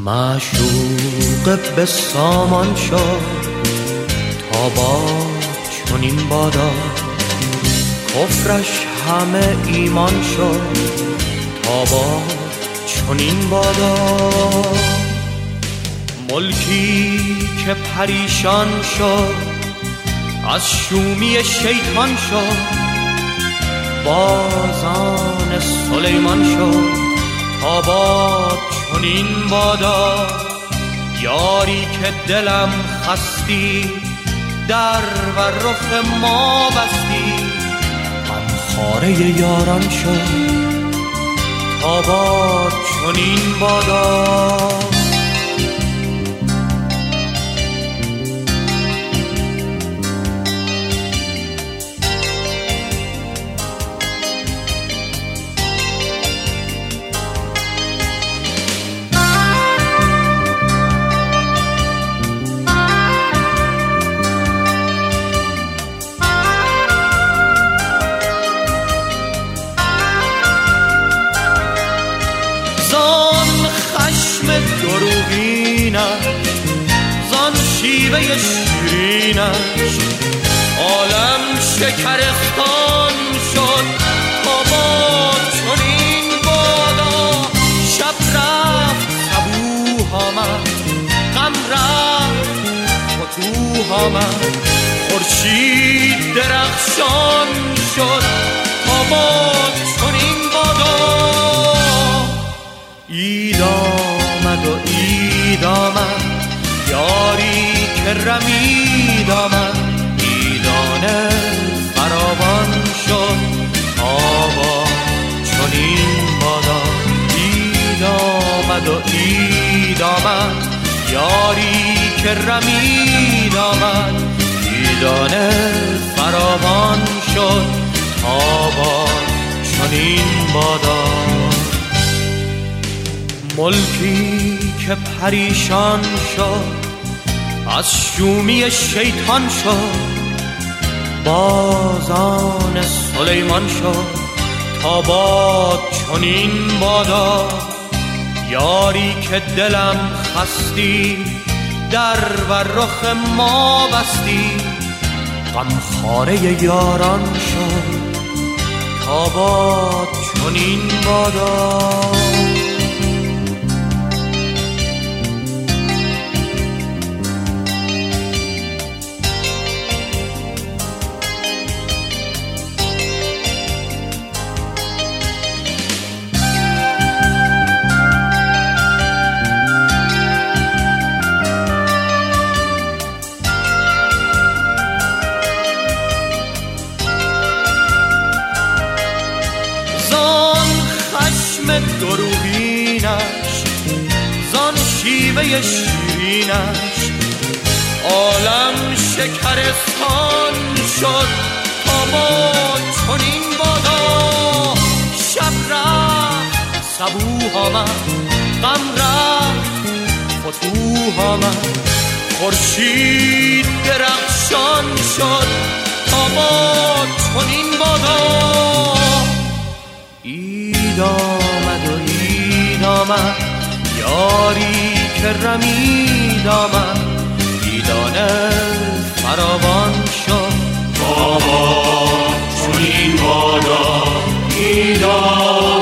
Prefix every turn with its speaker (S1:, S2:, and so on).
S1: معشوق به سامان شد تا با چنین بادا، کفرش همه ایمان شد تا با چنین بادا. ملکی که پریشان شد از شومی شیطان شد، بازان سلیمان شد تا با چنین بادا. یاری که دلم خستی در و رخ ما بستی، غمخواره یاران شد تا با چنین بادا. زان شیوه شیرینش عالم شکرستان شد تا با چنین بادا. شب رفت صبوح آمد، غم رفت فتوح آمد، خورشید درخشان شد تا با چنین بادا. عید آمد و عید آمد، یاری که رمید آمد، عیدانه فراوان شد تا با چنین بادا. عید آمد و عید آمد، یاری که رمید آمد، عیدانه فراوان شد تا با چنین بادا. ملکی که پریشان شد از شومی شیطان شد، بازان سلیمان شد تا با چنین بادا. یاری که دلم خستی در و رخ ما بستی، غمخواره یاران شد تا با چنین بادا. دروغینش زان شیوه شیرینش عالم شکرستان شد تا با چنین بادا. شب رفت صبوح آمد، غم رفت فتوح آمد، خورشید درخشان شد تا با چنین بادا. عید آمد و عید آمد، یاری که رمید آمد، عیدانه فراوان شد تا با چنین بادا. عید آمد